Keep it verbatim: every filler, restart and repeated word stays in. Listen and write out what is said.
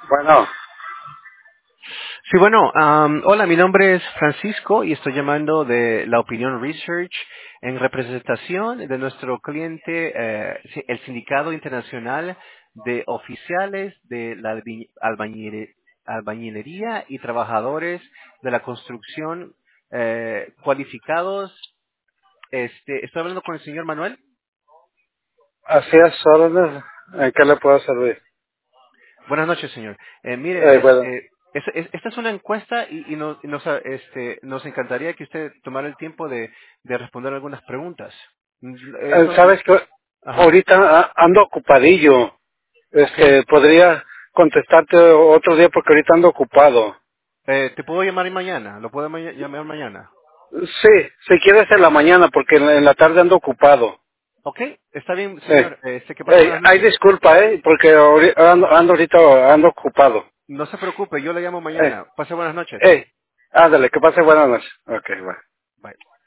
Bueno, Sí, bueno, am, hola, mi nombre es Francisco y estoy llamando de La Opinión Research en representación de nuestro cliente, eh, sí, el Sindicato Internacional de Oficiales de la Albi- Albañile- Albañilería y Trabajadores de la Construcción eh, Cualificados. Este, estoy hablando con el señor Manuel. así es, órdenes. ¿En qué le puedo servir? Buenas noches, señor. Eh, Eh, mire, bueno, este, es- es- esta es una encuesta y, y nos, y nos, ah, este, nos encantaría que usted tomara el tiempo de, de responder algunas preguntas. Mm, eh, Eso, sabes que ajá. ahorita a- ando ocupadillo. Ok. Este, podría contestarte otro día porque ahorita ando ocupado. Eh, ¿te puedo llamar mañana? ¿Lo puedo ma- llamar mañana? Sí, si quieres en la mañana porque en la, en la tarde ando ocupado. Ok, está bien, Eh, señor. Este, que pase eh, buenas ay, noches. disculpa, eh, porque ahori- ando, ando ahorita ando ocupado. No se preocupe, yo le llamo Eh, mañana. Pase buenas noches. eh, ándale, que pase buenas noches. Ok, bueno. Bye.